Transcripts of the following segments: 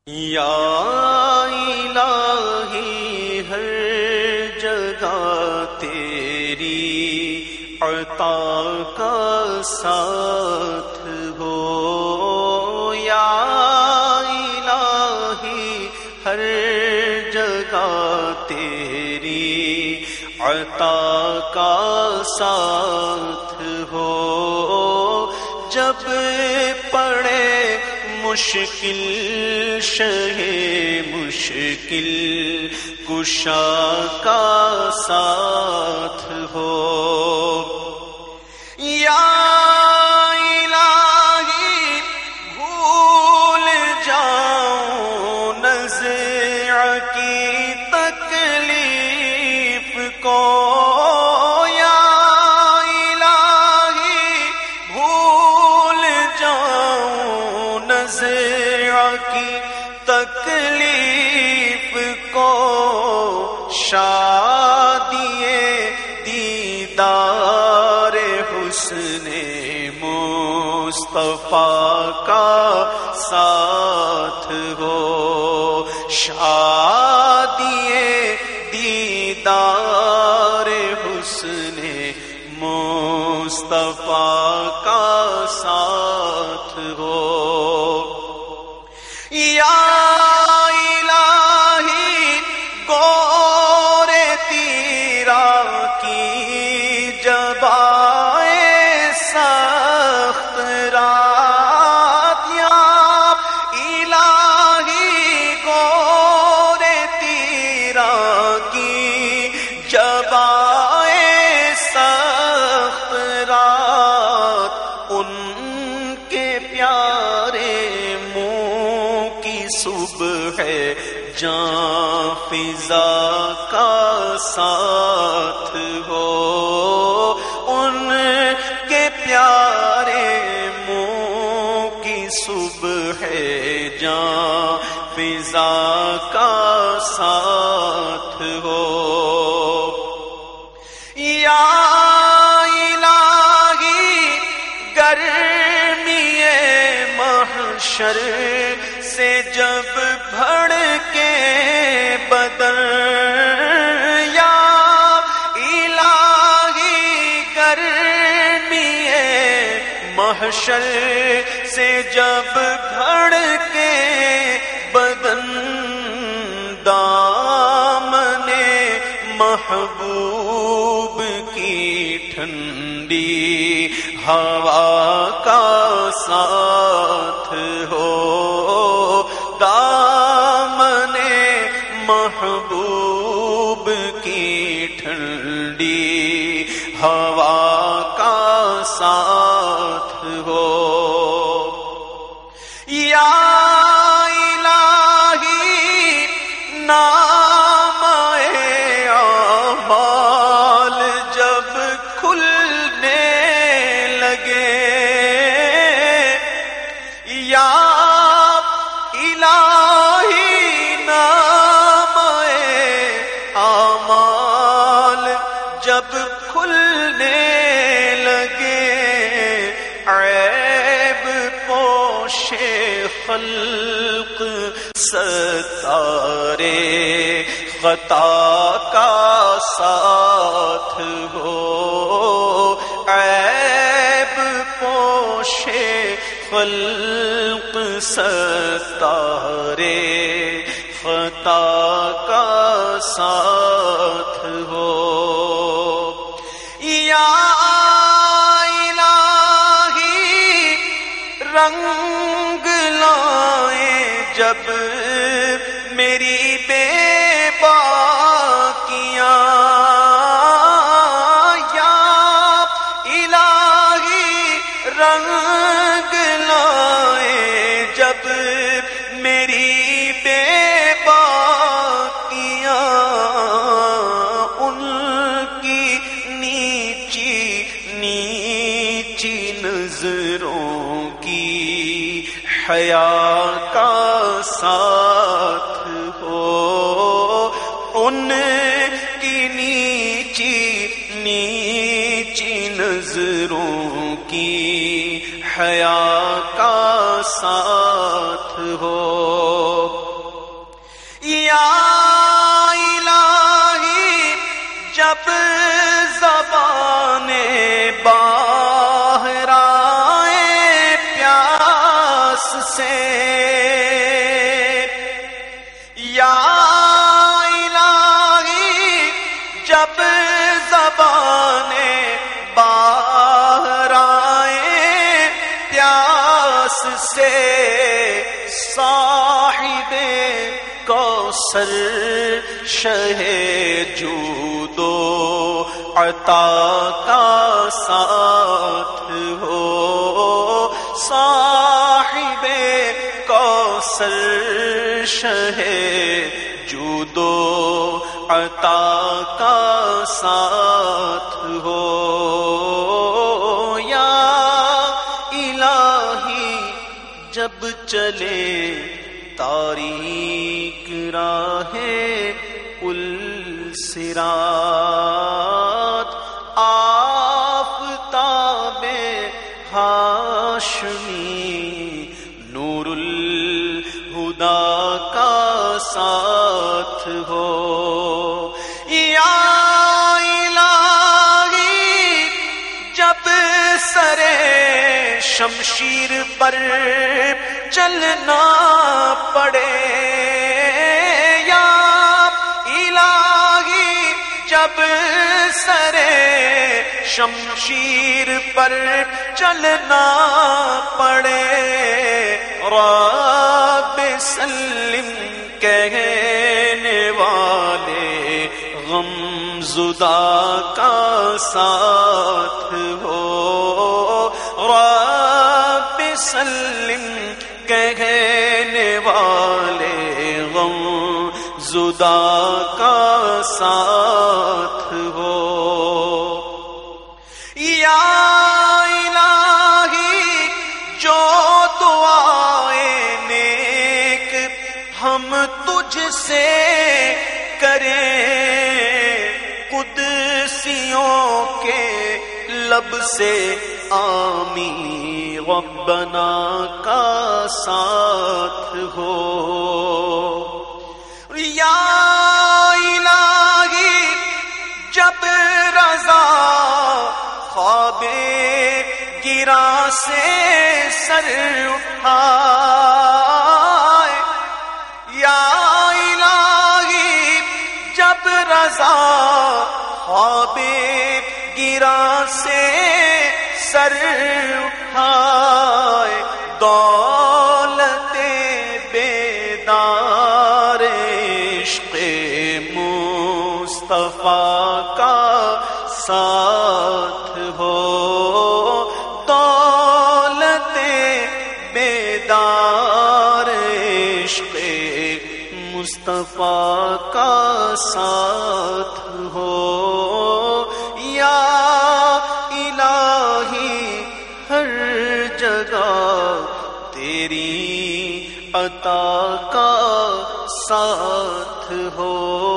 یا الہی ہر جگہ تیری عطا کا ساتھ ہو، یا الہی ہر جگہ تیری عطا کا ساتھ ہو، جب پڑے مشکل شہ مشکل کشا کا ساتھ ہو، یا الہی بھول جاؤں نزع کی تکلیف کو، یا الہی بھول جاؤں نزع کی تکلیف کو، شادیے دیدار حسن مصطفیٰ کا ساتھ ہو، شادیے دیدار حسن مصطفیٰ کا ساتھ ہو، یا الہی گور تیرا کی جب آئے سخت رات، یا الہی گور تیرا کی جب آئے سخت رات، ان کے پیارے صبح ہے جاں فضا کا ساتھ ہو، ان کے پیارے منہ کی صبح ہے جاں فضا کا ساتھ ہو، یا الہی گرمی محشر سے جب بھڑ کے بدن، یا الہی گرمی محشر سے جب بھڑ کے بدن، دامن محبوب کی ٹھنڈی ہوا کا ساتھ ہو، دامن محبوب کی ٹھنڈی ہوا کا ساتھ ہو، یا الہی نام اعمال جب کھلنے لگے، یا الہی نام اعمال جب کھلنے لگے، عیب پوش خلق ستارے خطا کا ساتھ ہو، عیب پوش خلق ستارے خطا کا ساتھ ہو، یا الہی رنگ لائے جب میری بے باکیاں، یا الہی رنگ لائے جب میری بے باکیاں، ان کی نیچی نیچی نظروں کی حیا کا ساتھ ہو، ان کی نیچی نیچی نظروں کی حیا کا ساتھ ہو، سے یا الہی جب زبانیں باہر آئے پیاس سے صاحب کوثر شہ جود و عطا کا ساتھ ہو صاحب کوثر شہ جود و عطا کا ساتھ ہو یا الہی جب چلے تاریک راہ الصراط آفتاب ہاشمی نور الہدا کا ساتھ ہو یا الہی جب سرے شمشیر پر چلنا پڑے یا الہی جب سرے شمشیر پر چلنا پڑے رب سلم کہنے والے غم زدہ کا ساتھ ہو رب سلم کہنے والے غم زدہ کا ساتھ ہو یا الہی جو دعائیں نیک ہم تجھ سے کریں قدسیوں کے لب سے آمین ربنا کا ساتھ ہو یا الہی جب رضا خواب گرا سے سر اٹھائے یا الہی جب رضا خواب گرا سے سر اٹھائے دولت بیدار عشق مصطفیٰ کا ساتھ ہو دولت بیدار عشق مصطفیٰ کا ساتھ ہو یا الہی ہر جگہ تیری عطا کا ساتھ ہو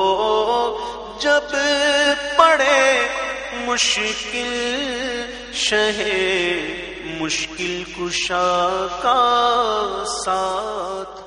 جب پڑے مشکل شہ مشکل کشا کا ساتھ